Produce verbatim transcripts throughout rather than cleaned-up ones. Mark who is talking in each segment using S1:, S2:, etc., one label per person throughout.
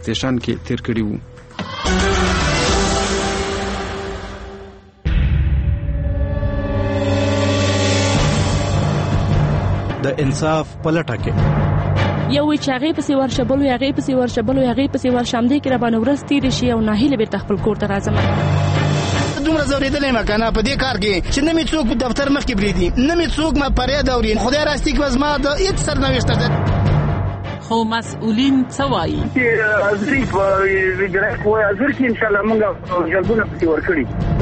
S1: سټیشن کې تیر کړي وو.
S2: د انصاف پلټه کې
S3: یو وی چې هغه پسې ورشبل وي هغه پسې ورشبل وي هغه پسې ورشم دی کې را باندې ورس تیر شي او ناهیله به خپل کور ته راځم.
S4: دومره زوریدلې ما کنه په دې کار کې چې نه می څوک په دفتر مخ کې بریدي نه می څوک ما پرې دا ورین خدای راستي کې وزما د هیڅ سرنوشت ده.
S5: خو مسؤلین څه وایي؟
S6: چې ازري په ګرځ کوی ازر کې ان شاء الله موږ جلبونه پسې ورکړي.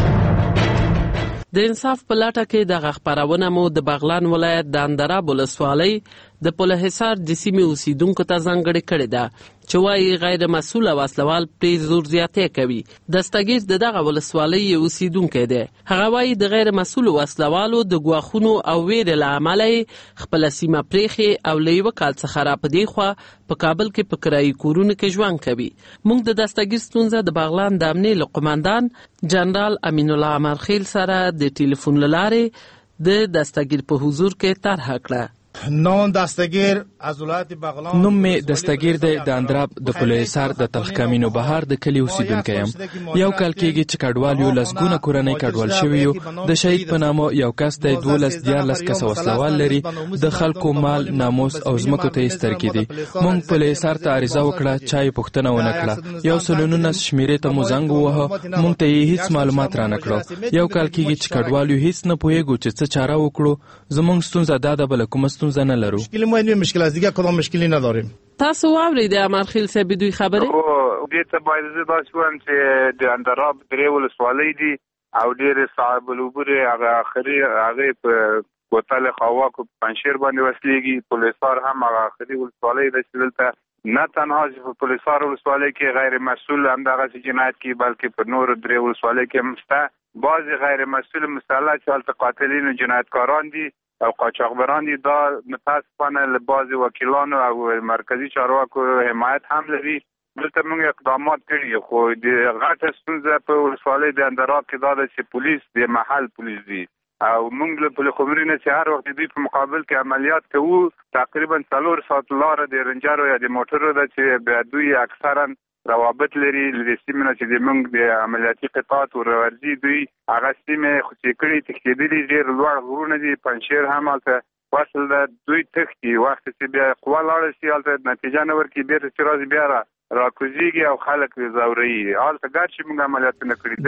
S5: د انصاف په لټه کې د خبرونه مو د بغلان ولایت د اندراب ولسوالۍ د پلهحصار د سیمې اوسیدونکو ته ځانګړې کړې ده چې وايي غیر مسؤل وسلوال پرې زور زیاتې کوي. دستګیر د دغه ولسوالۍ اوسیدونکی دی. هغه وايي د غیر مسؤل وسلوالو د ګواښونو او ویرې له امله خپل سیمه پرېښې او له یوه کال څخه را په دې خوا په کابل کې په کرایي کورونو کې ژوند کوي. موږ د دستګیر ستونزه د بغلان د امنیې له قومندان جنرال امین الله امرخیل سره د ټلیفون له لارې د دستګیر په حضور کې طرحه کړه.
S2: نوم دستګیر از ولایت بغلان.
S7: نوم می دستګیر دی د اندراب د پلهحصار د تلخکامینو بهار د کلی اوسیدونکی یم. یو کال کېږي چې کډوال یو لسګونه کورنۍ کډوال شوي یو. د شهید په نامه یو کس دی دولس دیارلس کسه وسلوال لري. د خلکو مال ناموس او ځمکو ته یې سترګې دي. موږ پلهحصار ته عریضه وکړه چا یې پوښتنه ونه کړه. یو سل نولس شمېرې ته مو زنګ ووهه موږ ته یې هېڅ معلومات رانه کړه. یو کال کېږي چې کډوال یو هېڅ نه پوهېږو چې څه چاره وکړو. زموږ ستونزه دا ده بله کومه ستونزه نه لرو.
S2: مشکلی ما این مشکل از دیگه کدام مشکلی نداریم.
S5: تاسو واورید امرخیل صاحب دوی خبره؟
S6: او دې ته باید زه داسې وایم چې د اندراب درې ولسوالۍ دي او ډېرې صاحب العبورې هغه آخري هغې په کوتل خواکو په پنجشیر باندې وسلېږي. پلهحصار هم هغه آخري ولسوالۍ ده چې دلته نه تنها چې په پلهحصار ولسوالۍ کې غیر مسؤل همدغسې جنایت کوي بلکې په نورو درې ولسوالۍ کې هم شته. بعضې غیر مسؤل مسلح چې هلته قاتلین و جنایتکاران دي او قاچاقبران دي دا متاسفانه له بعضې وکیلانو او مرکزي چارواکو حمایت هم لري. دلته موږ اقدامات کړي خو د غټه ستونزه په ولسوالۍ د اندراب کې دا ده چې پولیس د محل پولیس دي او موږ له پلخمري نه چې هر وخت دوی په مقابل کې عملیات کوو تقریبا څلور ساعت لاره د رنجرو یا د موټرو ده چې بیا دوی اکثرا روابط لري له سیمې نه چې موږ د عملیاتي قطعات ورورځي دوی هغه سیمې خوشې کړي تښتېدلي ډېر لوړ غرونه دي. پنجشیر هم هلته وصل ده دوی تښتي وخت چې بیا قوه لاړه شي هلته نتیجه نه ورکړي بېرته چې راځي بیا را راکوزیږي او خلک ځوروي. هلته ګر چې موږ عملیاتونه کړي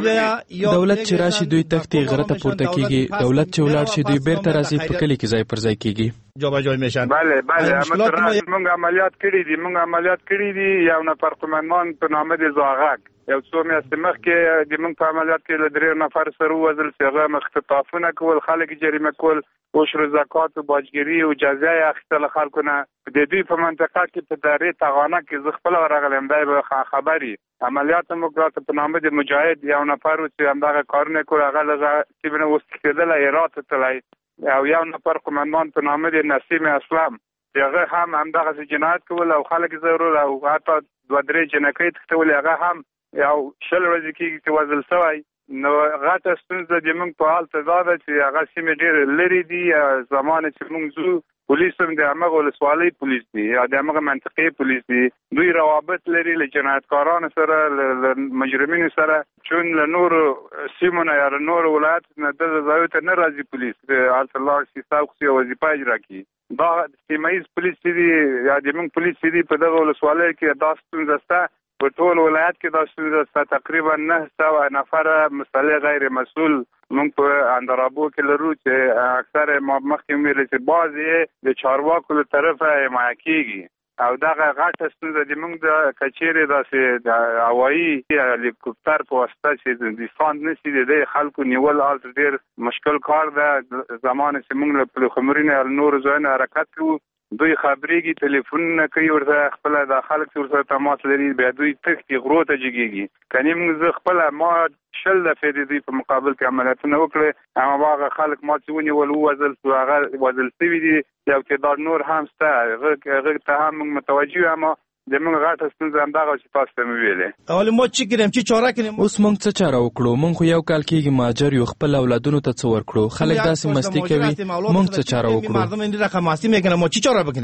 S7: دولت دولت چې راشي دوی تښتي غره ته پورته کېږي. دولت چې ولاړ شي دوی بېرته راځي په کلي کې ځای پر ځای کېږي.
S2: جابجا میشن.
S6: بله بله موږ عملیات کړي دي موږ عملیات کړي دي. یو نفر قومندان په نامه د زاغک یو څو میاشتې مخکې د موږ په عملیات کې له درې نفر سره ووژل چې هغه اختطافونه کول خلک جریمه کول عشر زکات و باجګري او جزیه یې اخیستله خلکو نه. د دوی په منطقه کې په درې تغانه کې زه خپله ورغلم دی به خبري عملیات موږ راته په نامه د مجاهد یو نفر و چې همدغه کارونه کول هغه لږه سیمه نه وستښتېدلی هرات ته تللی او یو نفر قومندان په نامه د نسیم اسلام چې هغه هم همدغسې جنایت کول او خلک ضرور او حتی دوه درې جنکۍ تښتولې هغه هم یو شل ورځې کېږي چې وژل شوی. نو غټه ستونزه د موږ په حالت دا ده چې هغه سیمې ډېرې لرې دي. زمانه چې موږ ځو پولیس هم د همغه ولسوالۍ پولیس دي یا د همغه منطقې پولیس دي. دوی روابط لري له جنایتکارانو سره له مجرمینو سره چون له نورو سیمو نه یا له نورو ولایتو نه دغه ځایو ته نه راځي پولیس هلته لاړ شي ستاسو وظیفه اجرا کړي. دا سیمه ییز پولیس چې دي یا د موږ پولیس چې دي په دغه ولسوالۍ کې دا ستونزه شته. په ټول ولایت کې دا ستونزه شته. تقریبا نه سوه نفره مسلح غیر مسؤل موږ په اندرابو کې لرو چې اکثر ما مخکې ویل چې بعضې د چارواکو له طرفه حمایه کېږي او دغه غټه ستونزه د موږ د کچېرې داسې د هوایي هلیکوپټر په واسطه چې د فاند نه شي د دې خلکو نیول هلته ډېر مشکل کار ده. زمانه چې موږ له پلخمري نه نورو ځایونو حرکت کوو دوی خبرېږي ټلیفونونه کوي ورته خپله د خلک چې ورسره تماس لري بیا دوی تښتي غرو ته جګېږي. کنې موږ زه خپله ما شل دفعې د دوی په مقابل کې عملیاتونه وکړې اما هغه خلک ما چې ونیول ووژل شو هغه وژل شوي دي. یو تعداد نور هم شته هغه ته هم موږ متوجه یو اما د موږ غټه ستونزه همدغه چې تاسو ته مې ویلې.
S2: اول ما چې کړم چې چاره کړم
S7: اوس موږ څه چاره وکړو؟ موږ خو یو کال کېږي مهاجر یو خپل اولادونو ته څه ورکړو؟ خلک داسې مستي کوي موږ څه چاره وکړو؟
S2: مردم این رقم مستی میکنه ما چی چاره بکنیم؟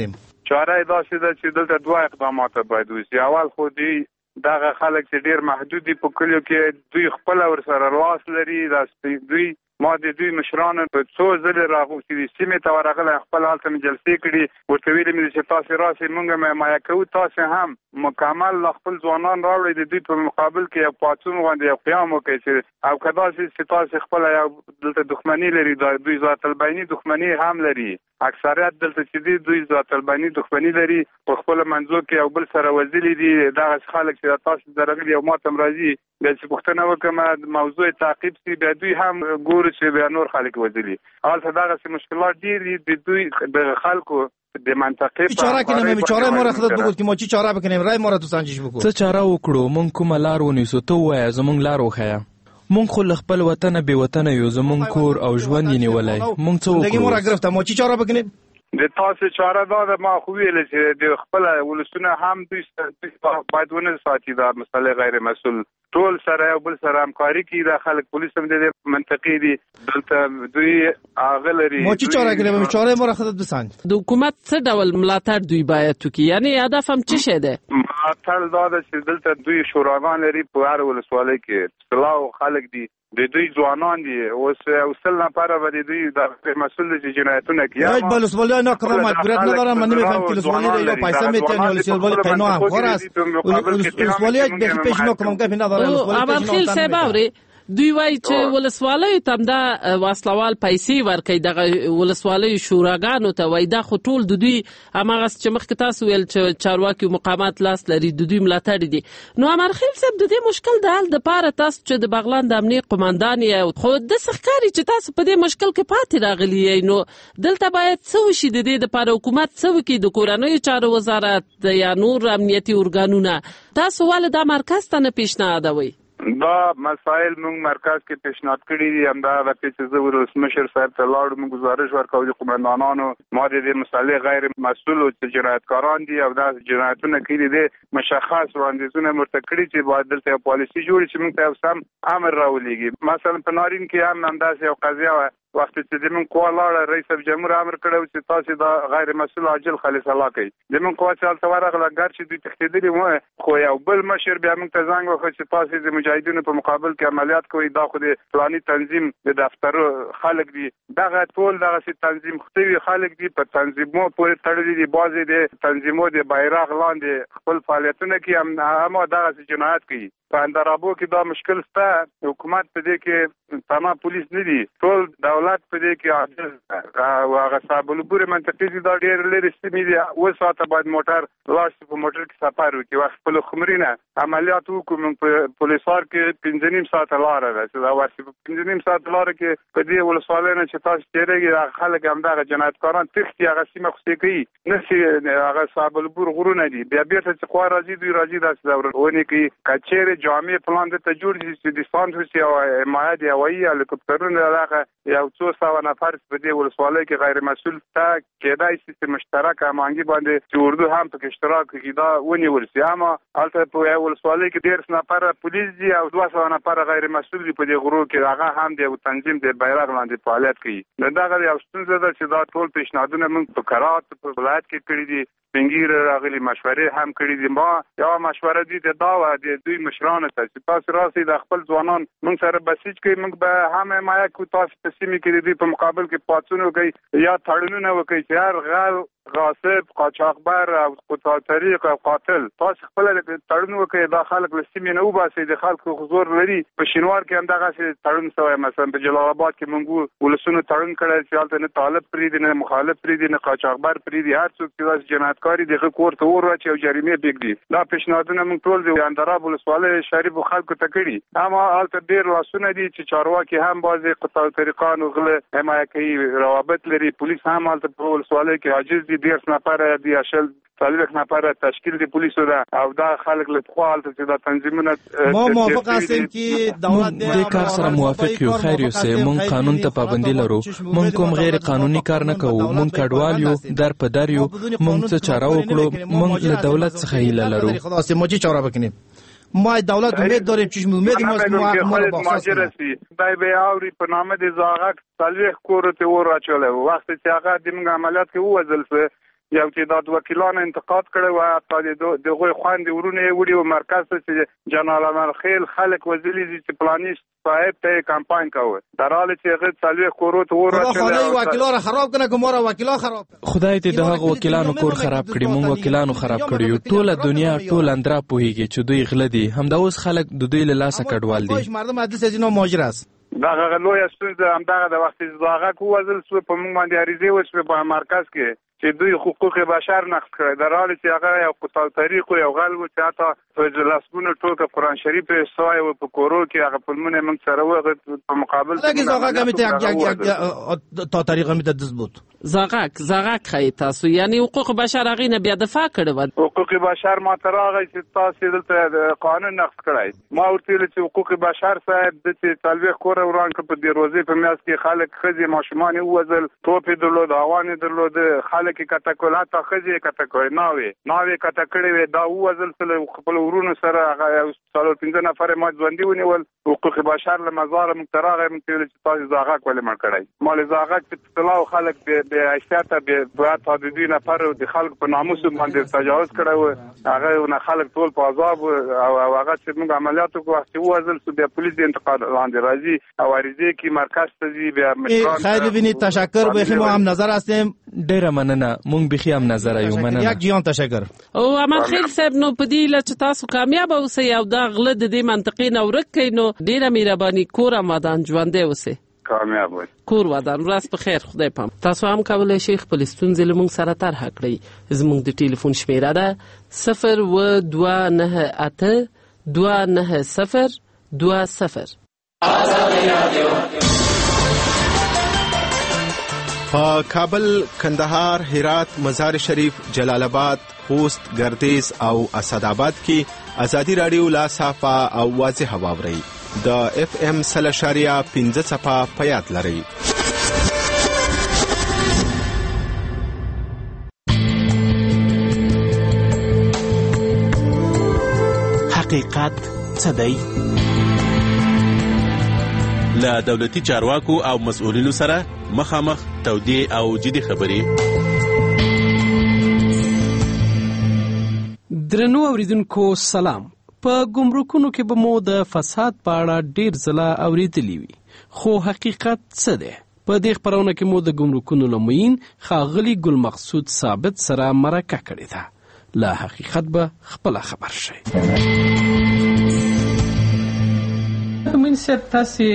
S6: چاره داسې ده چې دلته دوه اقدامات باید وشي. اول خو دی دغه خلک چې ډیر محدود دي په کلیو کې دوی خپل ورسره لاس لري، دا دوی ما د دوی مشرانو په څو ځلې راغوښتي دي سیمې ته ورغلی، خپل هلته مې جلسې کړي، ورته ویلي مې چې تاسې راسئ موږ مې حمایه کوو، تاسې هم مکمل خپل ځوانان راوړئ د دوی په مقابل کې یو پاڅون غوندې یو قیام وکړئ چې او که داسې چې تاسې خپله یو دلته دښمني لري، دوی ذات البیني دښمني هم لري، اکثریت دلته چې دي دوی ذات البیني دښمني لري، په خپل منځو کې یو بل سره وزلي دي. دغسې خلک چې تاسې ته راغلي او ما ته هم راځي بیا چې پوښتنه وکړم موضوع تعقیب سي، بیا دوی هم ګوري چې بیا نور خلک وزلي. هلته دغسې مشکلات ډېر دي د دوی د خلکو د منطقه
S2: چی چاره کنیم چاره ما را خودت بگو که ما چی چاره بکنیم رای ما را تو سنجش بکو
S7: څه چاره وکړو مونږ کومه لار ونیسو ته وایه زمونږ لار وښیه مونږ خو له خپل وطنه بې وطنه یو زمونږ کور او ژوند یې نیولی مونږ څه
S2: لګي ما را
S7: وکړو
S2: گرفتم ما چی چاره بکنیم
S6: د تاسې چاره دا ده ما خو ویل چې د خپل ولسونه هم دوی باید ونه ساتي دا مسئله غیر مسؤل ټول سره یو بل سره همکاري کوي. دا خلک پولیس هم د منطقې دي دلته دوی هغه لري.
S2: ما چی چاره کنیم چاره ما را خودت بسنج.
S5: د حکومت څه ډول ملاتړ دوی باید وکړي، یعنی هدف هم څه شی دی؟
S6: ملاتړ دا ده چې دلته دوی شوراګان لري په هر ولسوالۍ کې اصلاح خلک دي، د دوی ځوانان دي، اوس اوسل نفره به د دوی د مسئول دي چې جنایتونه کوي.
S2: یک ولسوالی نه کردم مجبوریت ندارم، من نمیفهم که ولسوالی یا پیسه میتونی ولسوالی قینا هم خور است ولسوالی بیخی پیش نکنم که ندارم
S5: ابرخیل صاحب اوري دوی وایي چې ولسوالیو ته هم دا وسلوال پیسې ورکوي، دغه ولسوالیو شوراګانو ته وایي دا خو ټول د دوی هماغسې چې مخکې تاسو ویل چې چارواکي مقامات لاس لري د دوی ملاتړ دي. نو امرخیل صاحب د دې مشکل د حل دپاره تاسو چې د بغلان د امنیې قمندان یې خو داسې ښکاري چې تاسو په دې مشکل کې پاتې راغلي یئ، نو دلته باید څه وشي د دې دپاره حکومت څه وکړي، د کورنیو چارو وزارت یا نور امنیتي ارګانونه، تاسو ولې دا مرکز ته نه پیشنهادوئ؟
S6: دا مسائل موږ مرکز کې پیشنهاد کړي دي، همدغه چې زه ولسمشر صاحب ته لاړم موږ گزارش ورکوو د قومندانانو ما د دې مسئلې غیر مسؤل او جنایتکاران دي او دا جنایتونه کړي دي مشخص وړاندیزونه ورته کړي چې باید دلته یو پالیسي جوړ شي، موږ ته یو سم امر راولېږي. مثلا په نارین کې هم همداسې یو قضیه وه وخت چې د موږ قوا لاړه رئیس جمهور امر کړی چې تاسې دا غیر مسؤل عاجل خالص الله کوي. د موږ قوا چې هلته ورغله ګرچې دوی تښتېدلي وه خو یو بل مشر بیا موږ ته زنګ وکړ چې تاسې د مجاهدینو په مقابل کې عملیات کوي، دا خو د فلاني تنظیم د دفترو خلک دي، دغه ټول دغسې تنظیم شوي خلک دي، په تنظیمو پورې تړلي دي، بعضې د تنظیمو د بیرغ لاندې خپل فعالیتونه کوي، همه دغسې جنایت کوي. په اندرابو کې دا مشکل شته، حکومت په دې کې تمام پولیس نه دي، ټول دولت په دې کې عاجز او هغه صاحب البورې منطقې دي، دا ډېر لرې سیمې دي، اوه ساعته باید موټر لاړ شي، په موټر کې سفر وکړي، وخت خپلو خمرینه عملیات وکړو. موږ په پولیسوار کې پنځه نیم ساعته لاره ده چې دا ورسي په پنځه نیم ساعته لاره کې په دې ولسوالۍ نه چې تاسو تېرېږي هغه خلک همدغه جنایتکاران تښتي، هغه سیمه خوسې کوي نه سي، هغه صاحب البور غرونه دي، بیا بېرته چې خوا راځي دوی راځي داسې دورونې کوي. که چېرې جامع پلان دلته جوړ شي چې ډیسانټ وشي او حمایه د هوایي هلیکوپټرونه دغه یو څو سوه نفر په دې ولسوالۍ کې غیر مسؤل ته کېدای شي چې مشترک هماهنګي باندې چې اردو هم پکې اشتراک وکړي دا ونیول شي. اما هلته په یو ولسوالۍ کې ډېر نفره پولیس دي او دوه سوه نفره غیر مسؤل دي په دې غرو کې، هغه هم د یو تنظیم د بیرغ لاندې فعالیت کوي. نو دغه یو ستونزه ده چې دا ټول پیشنهادونه موږ په کرات په ولایت کې کړي دي، سپین ږیره راغلي مشورې هم کړي دي. ما یوه مشوره دوی ته دا وه د دوی مشرانو ته چې تاسو راسئ د خپل ځوانان موږ سره بسیج کوي، موږ به هم حمایه کوو، تاسو په سیمې کې د دوی په مقابل کې پاڅون وکړئ یا تړونونه وکړئ چې هر غل غاصب قاچاقبر او قطاع طریق او قاتل تاسو خپل تړون وکړئ، دا خلک له سیمې نه وباسئ، د خلکو حضور لري. په شینوار کې هم دغسې تړون شوی، مثلا په جلال آباد کې موږ ولسونو تړون کړی چې هلته نه طالب پرېږدي نه مخالف پرېږدي نه قاچاقبر پرېږدي، هر څوک چې داسې جنایتکار دي هغه کور ته اور واچوي او جریمې پرېږدي. دا پیشنهادونه موږ ټول د اندراب ولسوالۍ شریفو خلکو ته کړي، اما هلته ډېر لاسونه دي چې چارواکي هم بعضې قطاع طریقانو غله حمایه کوي، روابط لري، پولیس هم هلته په ولسوالۍ کې عاجز دي، ډېر نفره دي، اشل څلوېښت نفره تشکیل د پولیسو ده او دا خلک له پخوا هلته چې دا تنظیمونه
S2: ما موافق هستیم که دولت
S7: دې کار سره موافق یو. خیر یوسف مونږ قانون ته پابندي لرو، مونږ کوم غیر قانوني کار نه کوو، مونږ کډوال یو، در په در یو، مونږ څه چاره وکړو، مونږ له دولت څخه هیله لرو.
S2: ما چی چاره بکنیم؟ ما دولت امید داریم، چشم امید ما ما رو بخصاص
S6: کنیم. دای به آوری په نامه د زاغک څلوېښت کورو ته اور اچولی و، وخت چې هغه د موږ عملیات کې ووځل شو یو تعداد وکیلان انتقاد کړي او حتی د دغه خويندې ورونه یې وړي او مرکز ته چې جنرال الملخیل خلک وزلي چې پلانیست صاحب ته کمپاین کوي دراله چې هغه څلوي کورو ته ورته
S2: خدای وکیلانو خراب کنه کومه وکیلا خراب
S7: خدای ته دغه وکیلانو کور خراب کړي مونږ وکیلانو خراب کړیو ټوله دنیا ټول اندرا پوهیږي چې دوی غل دي همدا اوس خلک د دوی له لاسه کډوال دي
S6: مردم حدیث ازینو ماجراست دغه لوی ستونزه هم دغه د وخت زاغه کوزل سو په موږ باندې اړیزه وشو په مرکز کې چې دوی حقوق بشر نقض کړي در حال چې هغه یو قطع طریق او غلو چې حتی په لاسونو ټوکه قرآن شریف سوای او په کورو کې هغه پلمونه موږ سره وغه په مقابل
S2: لکه زاغه کمیته تا طریقه می تضبط
S5: زاغه زاغه خی تاسو یعنی حقوق بشر هغه نه بیا دفاع کړو
S6: حقوق بشر ما تراغه چې تاسو دلته قانون نقض کړی ما ورته چې حقوق بشر صاحب د تلويخ کور وران په دې روزي په میاس کې خلک خزي ماشومان وزل ټوپې درلود هوانې درلود خلک کټکولات خزي کټکوي ناوي ناوي کټکړې وې دا وزل سره خپل ورونو سره هغه څلور پنځه نفر ما ځوندي ونیول حقوق بشر له مزار متراغه متل چې تاسو زاغه کولې مړ کړی مال زاغه چې اطلاع خلک به اشتاته به بعد حدودي نفر د خلک په ناموس باندې تجاوز کړو هغه نه خلک ټول په عذاب او هغه چې موږ عملیاتو کوو چې وزل سو بیا پولیس د انتقاد لاندې راځي او ریزه کی مرکز ته زی بیا
S2: مشران خیر ببینید تشکر بخیم ما هم نظر هستیم
S7: ډیره مننه مونږ بخی هم نظر یو مننه
S2: یک جیان تشکر
S5: او امان خیل صاحب نو پدې لچ تاسو کامیاب اوسئ او دا غله د دې منطقې نو ورکې نو ډیره مهرباني کور آمدان ژوندې اوسئ
S6: کامیاب وي
S5: کور ودان راست په خیر خدای پام تاسو هم کولای شئ خپل ستونزې له موږ سره طرح کړئ زموږ د ټلیفون شمیره ده صفر و دوه نه اته دوه نه صفر دوه صفر
S1: په کابل، کندهار، هرات، مزار شریف، جلال آباد، خوست، گردیز او اسداباد کې ازادي رادیو لا صافه او واضح واوري د اف ام سلشاریا پنځه صفه په یاد لري.
S8: حقیقت څه دی؟ له دولتي چارواکو او مسؤلینو سره مخامخ تودې او جدي خبرې.
S9: درنو اوریدونکو سلام. په ګمرکونو کې به مو د فساد په اړه ډیر ځله اوریدلی وي، خو حقیقت څه دی؟ په دې خبرونه کې مو د ګمرکونو لموین ښاغلي ګل مقصود ثابت سره مرکه کړې ده. له حقیقت به خپل خبر شئ. من صاحب تاسو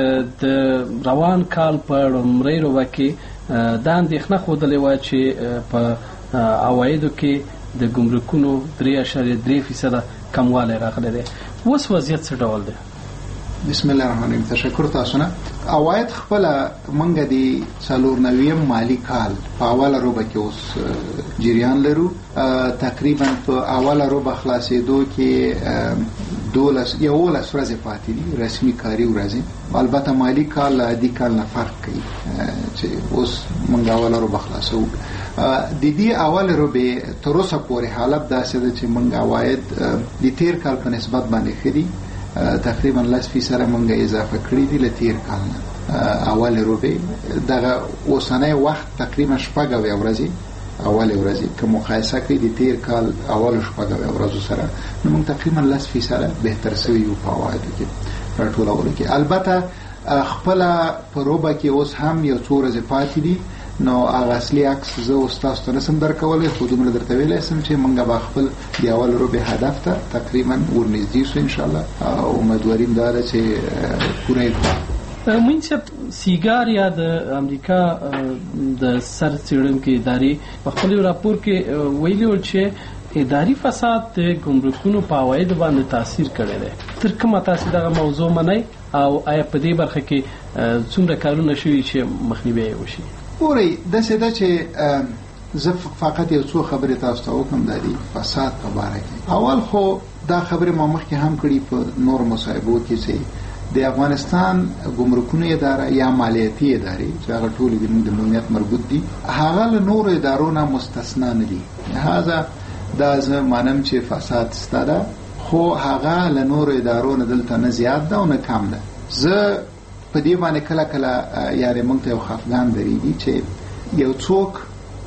S9: د روان کال په لومړۍ روبه کې دا اندېښنه ښودلې وه چې په عوایدو کې د ګمرکونو درې اعشاریه درې فیصده کموالی راغلی دی. اوس وضعیت څه ډول دی؟
S10: بسم الله الرحمن الرحیم. تشکر تاسو نه. عواید خپله موږ د څلور نویم مالي کال په اوله روبه کې اوس جریان لرو. تقریبا په اوله روبه خلاصېدو کې دولس یولس ورځې پاتې دي رسمي کاري ورځې. البته مالي کال له عادي کال نه فرق کوي چې اوس موږ اوله روبه خلاصوو. د دې اوله روبې تر اوسه پورې حالت داسې ده چې موږ عواید د تیر کال په نسبت باندې ښه دي. تقریبا لس فیصده موږ اضافه کړي دي له تیر کال نه. اوله روبې دغه اوسنی وخت تقریبا شپږ اویا ورځې اول ورځې که مقایسه کړئ د تیر کال اول شپږ اویا ورځو سره نو موږ تقریبا لس فیصده بهتر سوي یو په عوایدو کې راټولولو کې. البته خپله په روبه کې اوس هم یو څو ورځې پاتې دي نو هغه اصلي عکس زه اوس تاسو ته نسم درکولی، خو دومره درته ویلی سم چې موږ به خپل د اول روبې هدف ته تقریبا ورنږدې شو انشاءالله. امیدواریم دا ده چې پوره یې کړو.
S9: مونږ چې سیګار یا د امریکا د سر څېړونکې ادارې په خپل راپور کې ویلي ول چې اداري فساد د ګمرکونو په عوایدو باندې تاثیر کړی دی. تر کومه تاسو دغه موضوع منئ او آیا په دې برخه کې څومره کارونه شوي چې مخنیوی یې وشي؟
S10: ګورئ داسې ده چې زه فقط یو څو خبرې تاسو ته وکړم د دې فساد په باره کې. اول خو دا خبرې ما مخکې هم کړي په نورو مصاحبو کې چې د افغانستان ګمرکونو اداره یا مالیاتي ادارې چې هغه ټولې زموږ د امنیت مربوط دي هغه له نورو ادارو نه مستثنا نه دي. لهذا دا زه منم چې فساد شته ده، خو هغه له نورو ادارو نه دلته نه زیات ده او نه کم ده. زه په دې باندې کله کله یارې موږ ته یو خفګان درېږي چې یو څوک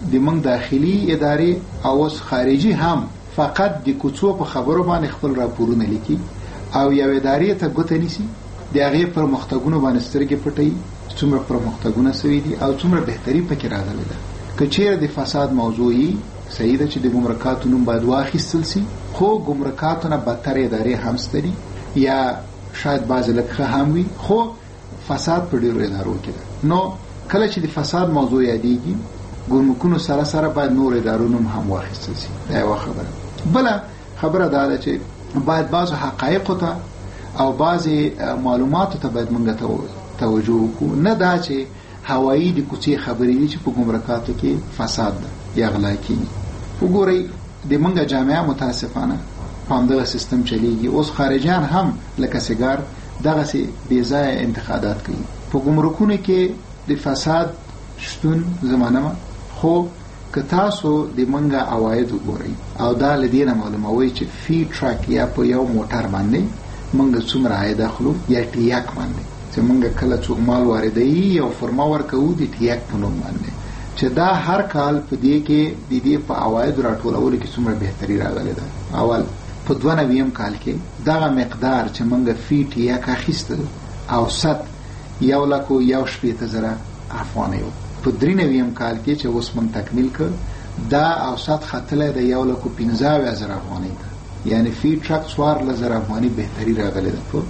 S10: د موږ داخلي ادارې او اوس خارجي هم فقط د کوڅو په خبرو باندې خپل راپورونه لیکي او یو ادارې ته ګوته نیسي، د هغې پرمختګونو باندې سترګې پټوي، څومره پرمختګونه سوي دي او څومره بهتري پکې راغلې ده. که چیرې د فساد موضوع یي، صحیح ده چې د ګمرکاتو نوم باید واخیستل سي، خو ګمرکاتو نه بدتر ادارې هم شته دي یا شاید بعضې لږ ښه هم وي، خو فساد په ډېرو ادارو کې ده. نو کله چې د فساد موضوع یادېږي، ګمرکونو سره سره باید نور ادارو نوم هم واخیستل سي. دا یوه خبره. بله خبره دا ده چې باید بعضو حقایقو ته او بعضې معلوماتو ته باید موږ توجه وکړو، نه دا چې هوایي د کوڅې خبرې دي چې په ګمرکاتو کې فساد ده یا غلا کېږي. وګورئ د موږ جامعه متاسفانه په همدغه سیستم چلیږي. اوس خارجیان هم لکه سیګار دغسې بېځایه انتقادات کوي. په ګمرکونو کې د فساد شتون زمانه، خو که تاسو د موږ عواید وګورئ او دا له دې نه معلوموئ چې فی ټرک یا په یو موټر باندې موږ څومره عاید اخلو یا ټیاک باندې چې موږ کله څوک مال واردوي یو فرما ورکوو د ټیاک په نوم باندې، چې دا هر کال په دې کې د دې په عوایدو راټولولو کې څومره بهتري راغلې ده. اول په دوه نویم کال کې دغه مقدار چې موږ فی ټیاک اخیستل اوسط یو لک و یو شپېته زره افغانۍ و. په درې نویم کال کې چې اوس موږ تکمیل کړ، دا اوسط ختلی د یو لک و پنځه اویا زره افغانۍ ده، یعنی فی ټرک څوارلس زره افغانۍ بهتري راغلې ده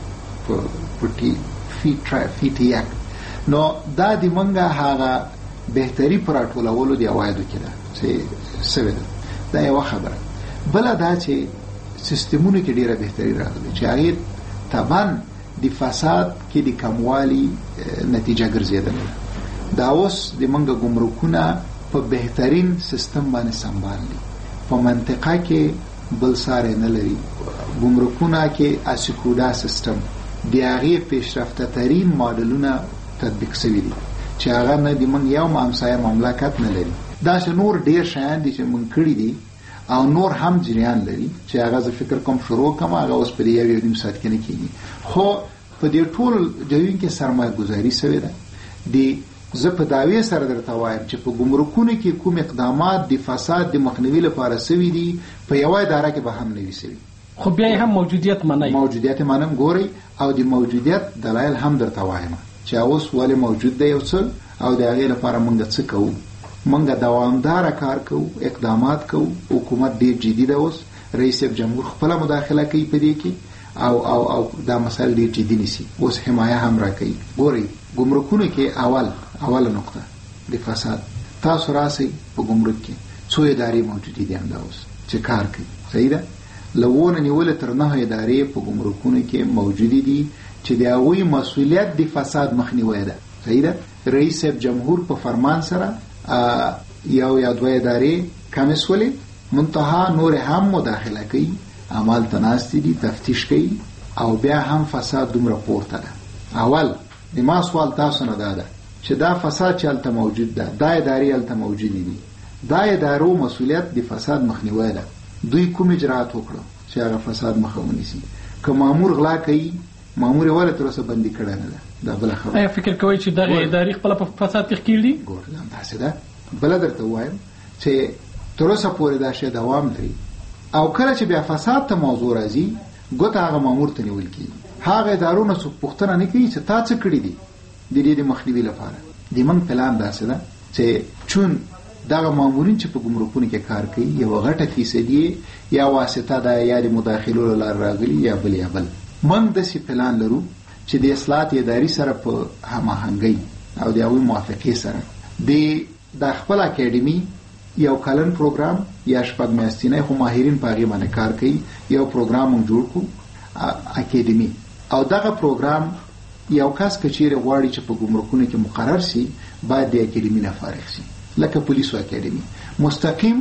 S10: په ټي فی فی ټیاک. نو دا د موږ هغه بهتري په راټولولو د عوایدو کې ده چې سوې ده. دا یوه خبره. بله دا چې سیستمونو کې ډېره بهتري راغلې چې هغې طبعا د فساد کې د کموالي نتیجه ګرځېدلې ده. دا اوس د موږ ګمرکونه په بهترین سیستم باندې سمبال دي. په منطقه کې بل ساری نه لري. ګمرکونه کې اسیکوډا سیستم د هغې پیشرفته ترین ماډلونه تطبیق شوي دي چې هغه نه د موږ یو همسایه مملکت نه لري. داسې نور ډېر شیان دي چې موږ کړي دي او نور هم جریان لري چې هغه زه فکر کوم شروع کوم، هغه اوس په دې یو یو نیم ساعت کې نه کېږي. خو په دې ټول جوین کې سرمایه ګذاري سوې ده. د زه په دعوې سره درته وایم چې په ګمرکونو کې کوم اقدامات د فساد د مخنیوي لپاره سوي دي په یوه اداره کې به هم نه وي سوي،
S9: خو بیا هم موجودیت منئ.
S10: موجودیت منم. ګورئ او د موجودیت دلایل هم درته وایم چې اوس ولې موجود دی یو څه او د هغې لپاره موږ څه کوو. موږ دوامداره کار کوو، اقدامات کوو. حکومت ډېر جدي ده. اوس رئیس جمهور خپله مداخله کوي په دې کې او او او دا مسایل ډېر جدي نیسي. اوس حمایه هم را کوي. ګورئ ګمرکونو کې اول اوله نقطه د فساد، تاسو راسئ په ګمرک کې څو ادارې موجودې دي همدا اوس چې کار کوي. صحیح ده. له اووه نه نیولې تر نهه ادارې په ګمرکونو کې موجودې دي چې د هغوی مسؤلیت د فساد مخنیوی ده. صحیح ده. رئیس جمهور په فرمان سره یو یا دوه ادارې کمې شولې، منتها نور هم مداخله کوي، عمل ته ناستې دي، تفتیش کوي او بیا هم فساد دومره پورته ده. اول د ما سوال تاسو نه دا ده چې دا فساد چې هلته موجود ده، دا ادارې هلته موجودې دي، دا ادارو مسؤلیت د فساد مخنیوی ده. دوی کوم اجراات وکړو چې هغه فساد مخه ونیسي؟ که مامور غلا کوي، مامور یې ولې تر اوسه بندي کړی نه ده؟ دا بله خبره.
S9: ایا فکر کوئ چې دغه ادارې خپله په فساد کې ښکېل دي؟
S10: ګور داسې ده. بله درته ووایم چې تر اوسه پورې دا شی دوام لري او کله چې بیا فساد ته موضوع راځي، ګوته هغه مامور ته نیول کېږي. هغه ادارو نه څوک پوښتنه نه کوي چې تا څه کړي دي د دې د مخنیوي لپاره. د موږ پلان داسې ده چې چون دغه مامورین چې په ګمرکونو کې کار کوي یوه غټه فیصدي یا واسطه ده یا د مداخلو له لارې راغلي یا بل یا بل. موږ داسې پلان لرو چې د اصلاحات اداري سره په هماهنګۍ او د هغوی موافقې سره د د خپل اکیډمي یو کلن پروګرام یا شپږ میاشتنی، خو ماهرین په هغې باندې کار کوي، یو پروګرام موږ جوړ کړو اکیډمي. او دغه پروګرام یو کس که چیرې غواړي چې په ګمرکونو کې مقرر سي باید د اکیډمي نه فارغ سي، لکه پولیسو اکیډمي. مستقیم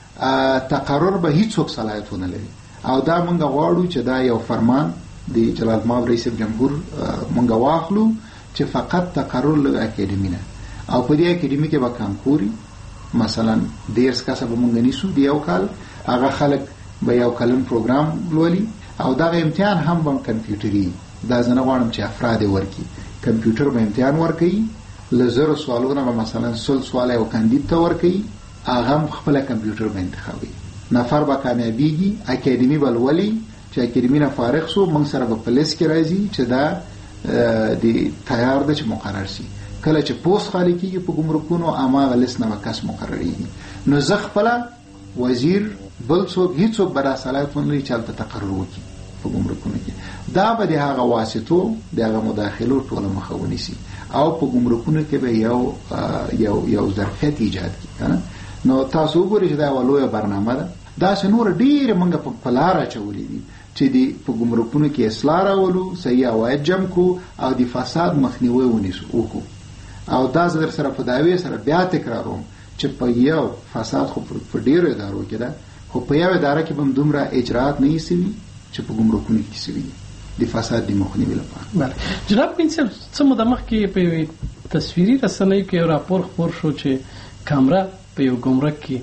S10: تقرر به هیڅوک صلاحیت ونه لري. او دا موږ غواړو چې دا یو فرمان د جلال مآب رئیس جمهور موږ واخلو چې فقط تقرر له اکیډمي نه، او په دې اکیډمي کې به کانکوري مثلا دیرس کسه به موږ نیسو د یو کال، هغه خلک به یو کلن پروګرام لولي او دغه امتحان هم به کمپیوټري. دا زه نه غواړم چې افراد یې ورکړي، کمپیوټر به امتحان ورکوي، له زرو سوالونه به مثلا سل سوال یو کاندید ته ورکوي هغه خپل کمپیوټر به انتخابي، نفر به کامیابیږي، اکیډمي به لولي، چې اکیډمي نه فارغ سو موږ سره به په لیست کې راځي چې دا د تیار ده چې مقرر شي. کله چې پوسټ خالی کیږي په ګمرکونو هماغه لیست نه کس مقرریږي. نو زه خپله وزیر بل څوک هیڅوک به دا صلاحیت ونه لري چې هلته تقرر وکړي په ګمرکونو کې. دا به د هغه واسطو د هغه مداخلو ټوله مخه ونیسي او په ګمرکونو کې به یو یو یو ظرفیت ایجاد کړي کنه. نو تاسو وګورئ چې دا یوه لویه برنامه ده. داسې نور ډېرې موږ په لاره اچولي دي چې د په ګمرکونو کې اصلاح راولو، صحیح عواید جمع کړو او د فساد مخنیوی ونیسو وکړو. او دا زه در سره په دعوې سره بیا تکراروم چې په یو فساد خو په ډېرو ادارو کې ده، خو په یو اداره کې به هم دومره اجرات نه وي سوي چې په ګمرکونو کې سوي د فساد د مخنیوي لپاره.
S9: بله جناب پین صاحب، څه موده مخکې په یوې تصویري رسنیو کې یو راپور خپور شو چې کامره په یو ګمرک کې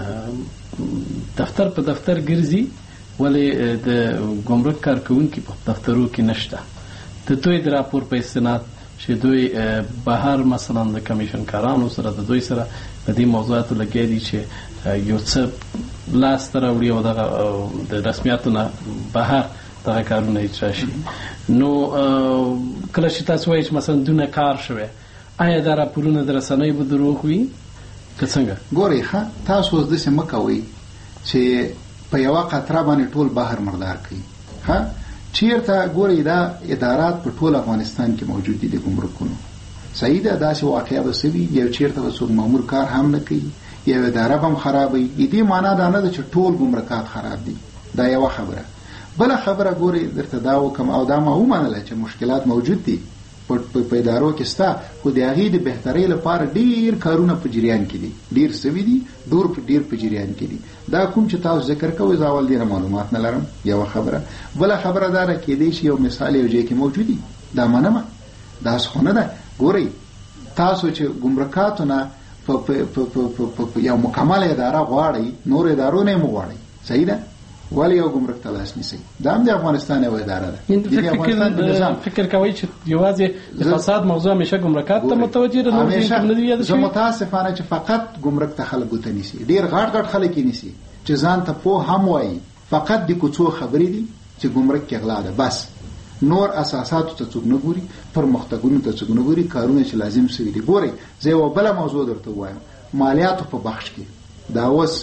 S9: دفتر په دفتر ګرځي ولې د ګمرک کارکوونکي په دفترو کې نشته. د دوی د راپور په استناد چې دوی بهر مثلا د کمیشن کارانو سره د دوی سره په دې موضوعاتو لګیا دي چې یو څه لاسته راوړي او دغه د رسمیاتو نه بهر دغه کارونه اجرا شي. نو کله چې تاسو وایئ چې مثلا دونه کار شوی، آیا دا راپورونه د رسنیو به دروغ وي که څنګه؟
S10: ګورئ ښه، تاسو اوس داسې مه کوئ چې په یوه قطره باندې ټول بحر مردار کړي. ښه چیرته ګورئ دا ادارات په ټول افغانستان کې موجود دي د ګمرکونو. صحیح ده، داسې واقعه به سوي یو چیرته به څوک مامور کار هم نه کوي، یو اداره به هم خرابوي. دې معنا دا نه ده چې ټول ګمرکات خراب دي، دا یوه خبره. بله خبره ګورئ درته دا وکم او دا ما ومنله چې مشکلات موجود دي په ادارو کې ستا، خو د هغې د بهترۍ لپاره ډېر کارونه په جریان کې دي، ډېر سوي دي، ډېر په جریان کې دي. دا کوم چې تاسو ذکر کوئ زه اول دې نه معلومات نه لرم، یوه خبره. بله خبره دا ده کېدی شي یو مثال یو ځای کې موجود وي، دا منمه، داسې خو نه ده. ګورئ تاسو چې ګمرکاتو نه په یو مکمله اداره غواړئ، نور ادارو نه یې مو غواړئ، صحیح ده، ولې یو ګمرک ته لاس نیسئ؟ دا هم د افغانستان یوه اداره ده.
S9: فکر کوئ چې یوازې د فساد موضوع همیشه ګمرکات ته متوجه ده؟
S10: همیشه زه متاسفانه چې فقط ګمرک ته خلک ګوته نیسي، ډېر غټ غټ خلک یې نیسي چې ځان ته پوه هم وایي، فقط د کوڅو خبرې دي چې ګمرک کې غلا ده، بس نور اساساتو ته څوک نه ګوري، پرمختګونو ته څوک نه ګوري، کارونه چې لازم سوي دي. ګورئ زه یوه بله موضوع درته ووایم، مالیاتو په بخش کې دا اوس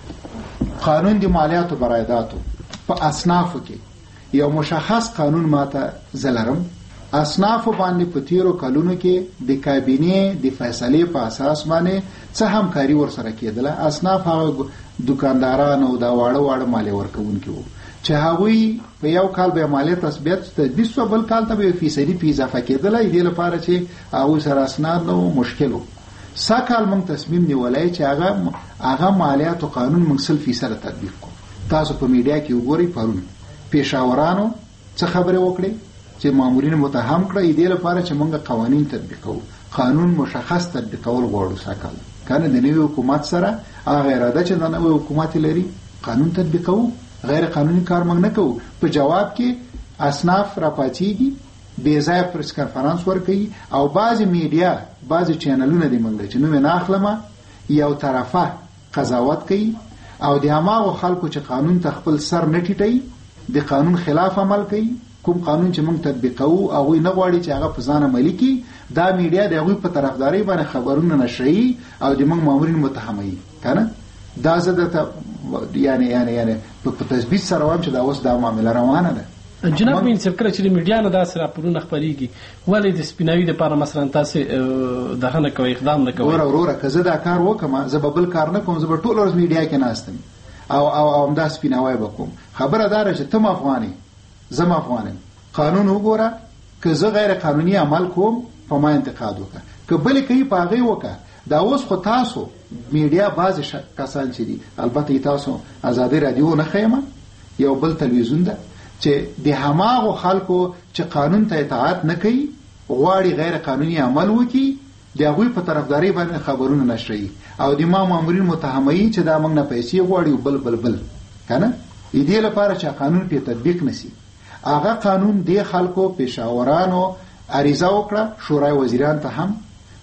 S10: قانون د مالیاتو برایداتو په اصنافو کې یو مشخص قانون ماته زه لرم. اصنافو باندې په تیرو کلونو کې د کابینې د فیصلې په اساس باندې څه همکاري ورسره کېدله. اصناف هغه دکانداران او دا واړه واړه مالیه ورکوونکي وو چې هغوی په یو کال به مالیه تثبیت تثبیت سوه، بل کال ته به فیصدي په اضافه کېدله، دې لپاره چې هغوی سره اسناد نه و، مشکل و. سا کال موږ تصمیم نیولی چې هغه هغه مالیاتو قانون موږ سل فیصده تطبیق کړو. تاسو په میډیا کې وګورئ پرون پیشاورانو څه خبرې وکړې چې مامورین متهم کړه، دې لپاره چې موږ قوانین تطبیقوو، قانون مشخص تطبیقول غواړو. سا کال کنه د نوي حکومت سره هغه اراده چې د نوي حکومت لري قانون تطبیقوو، غیر قانوني کار موږ نه کوو. په جواب کې اصناف راپاڅېږي، بې ځایه پریس کنفرانس ورکوي او بعضې میډیا بعضې چینلونه دي موږ چې نوم یې نه اخلمه، یو طرفه قضاوت کوي او د هماغو خلکو چې قانون ته خپل سر نه ټیټوي، د قانون خلاف عمل کوي. کوم قانون چې موږ تطبیقوو هغوی نه غواړي چې هغه په ځان عملي کړي، دا میډیا د هغوی په طرفدارۍ باندې خبرونه نشروي او د موږ مامورین متهموي. کنه دا زه درته یعنې یعنې یعنې په تثبیت سره وایم چې دا اوس دا معامله روانه ده.
S9: جناب مین صاحب، کله چې د میډیا نه داسې راپورونه خپرېږي ولې د سپیناوي دپاره مثلا تاسې دغه نه کوئ، اقدام نه کوئ؟
S10: وروره وروره که زه دا کار وکړم زه به بل کار نه کوم، زه به ټوله ورځ میډیا کې ناست یم او او همدا سپیناوی به کوم. خبره دا ده چې ته م افغان یې، زه م افغان یم، قانون وګوره، که زه غیر قانوني عمل کوم په ما انتقاد وکړه، که بلې کوي په هغې وکړه. دا اوس خو تاسو میډیا بعضې کسان چې دي، البته تاسو ازادي رادیو نه ښیمه، یو بل تلویزیون ده چې د هماغو خلکو چې قانون ته اطاعت نه کوي غواړي غیر قانوني عمل وکړي، د هغوی په طرفدارۍ باندې خبرونه نشروي او د ما مامورین متهموي چې دا موږ نه پیسې غواړي او بل بل بل کنه. دې لپاره چې قانون پې تطبیق نشي، هغه قانون د خلکو پیشاورانو عریضه وکړه شورای وزیران ته هم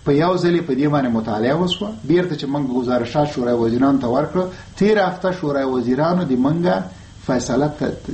S10: په یو ځل په دې باندې مطالعه وسوه. بیرته چې موږ گزارشات شورای وزیرانو ته ورکړه، تیر هفته شورای وزیرانو د موږ فیصله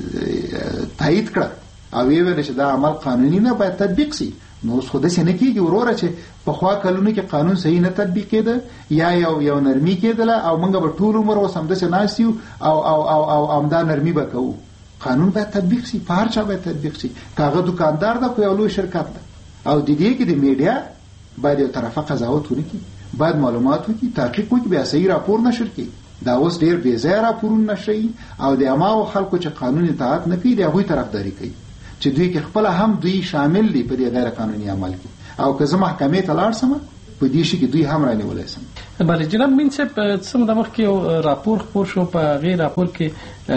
S10: تایید کړه او وی ویل چې دا عمل قانوني نه باید تطبیق شي. نو اوس خو داسې نه کېږي وروره چې پخوا کلونو کې قانون صحیح نه تطبیق کېده یا یو یو نرمي کېدله او موږ به ټول عمر اوس همداسې ناست یو او او او او همدا نرمي به کوو. قانون باید تطبیق شي، په هر چا باید تطبیق شي. که هغه دوکاندار ده خو یو لوی شرکت ده او د دې کې د میډیا باید یو طرفه قضاوت وکړي، باید معلومات وکړي، تحقیق وکړي، بیا صحیح راپور نشر کړي. دا اوس ډېر بې ځایه راپورونه نشي او د هماغو خلکو چې قانون اطاعت نه کوي د هغوی طرفداري کوي چې دوی کې خپله هم دوی شامل دي په دې غیر قانوني عمل کې. او که زه محکمې ته لاړ سم په دې شي کې دوی هم رانیولی سم.
S9: بله جناب مین صاحب، څه موده مخکې یو راپور خپور شو، په هغې راپور کې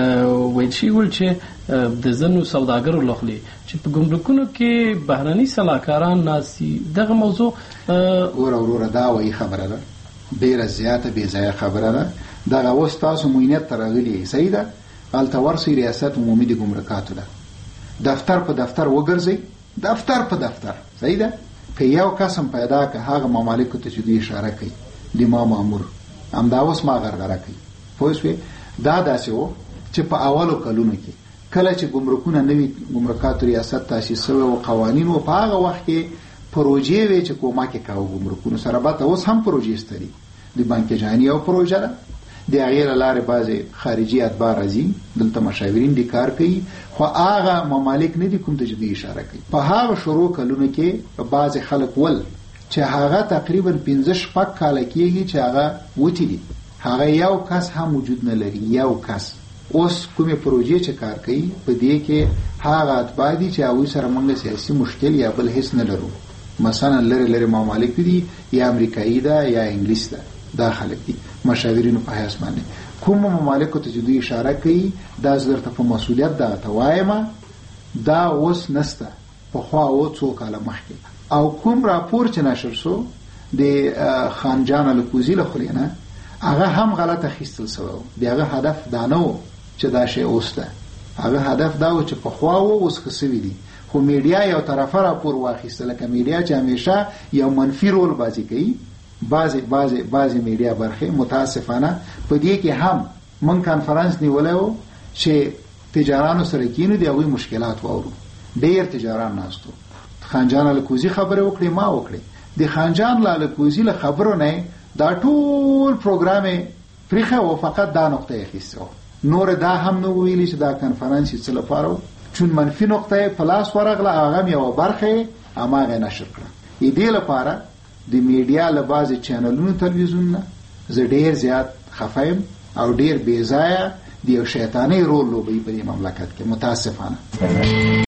S9: ویل شوي ول چې د ځینو سوداګرو لخوا چې په ګمرکونو کې بهرني سلاکاران ناست دي، دغه موضوع
S10: وروره وروره دا وایي خبره ده، ډېره زیاته بې ځایه خبره ده. دغه اوس تاسو معاینت ته راغلي، صحیح ده، هلته ورسئ، ریاست عمومي د ګمرکاتو ده، دفتر په دفتر وګرځئ، دفتر په دفتر، صحیح ده. که یو قسم پیدا که هغه ممالکو ته چې دوی اشاره کوي د ما مامور همدا اوس ما غرغره کوي، پوه شوې. دا داسې و چې په اولو کلونو کې کله چې ګمرکونه نوي ګمرکاتو ریاست تاسیس شوی و، قوانین و، په هغه وخت کې پروژې وې چې کومک یې کاوه ګمرکونو سره. بته اوس هم پروژې شته دي، د بانک جهاني یو پروژه ده، د هغې له لارې بعضې خارجي اتباع راځي دلته مشاورین دي کار کوي، خو هغه ممالک نه دي کوم ته چې دوی اشاره کوي. په هغه شروع کلونو کې بعضې خلک ول چې هغه تقریبا پنځه شپږ کاله کېږي چې هغه وتي دي، هغه یو کس هم وجود نه لري، یو کس. اوس کومې پروژې چې کار کوي په دې کې هغه اتباع دي چې هغوی سره موږ سیاسي مشکل یا بل هیڅ نه لرو. مثلا لرې لرې ممالک دي، یا امریکایي ده یا انګلیس ده، دا خلک دي مشاورینو په حیث باندې. کوم ممالکو ته چې دوی اشاره کوي دا زه درته په مسؤلیت دغه ته وایم دا اوس نسته، پخوا و څو کاله مخکې. او کوم راپور چې نشر شو د خان جان الکوزي له خولې نه هغه هم غلط اخیستل شوی و. د هغه هدف دا نه و چې دا شی اوس ده، هغه هدف دا و چې پخوا و اوس ښه سوي دي. خو میډیا یو طرفه راپور واخیسته، لکه میډیا چې همیشه یو منفي رول بازی کوي. بعضې بعضې بعضې میډیا برخې متاسفانه په دې کې هم موږ کانفرنس نیولی و چې تجارانو سره کینو د هغوی مشکلات واورو. ډېر تجاران ناستو، خانجان الکوزي خبرې وکړې، ما وکړې. د خانجان الکوزي له خبرو نه دا ټول پروګرام یې پرېښی و، فقط دا نقطه یې اخیستې وه، نور دا هم نه ویلي چې دا کنفرانس یې څه لپاره و. چون منفي نقطه یې په لاس ورغله، هغه هم یوه برخه یې هماغه نشر کړه. د دې لپاره د میډیا له بعضې چینلونو تلویزیونونه زه ډېر زیات خفه یم او ډېر بې ځایه د یو شیطاني رول لوبوي په دې مملکت کې، متاسفانه.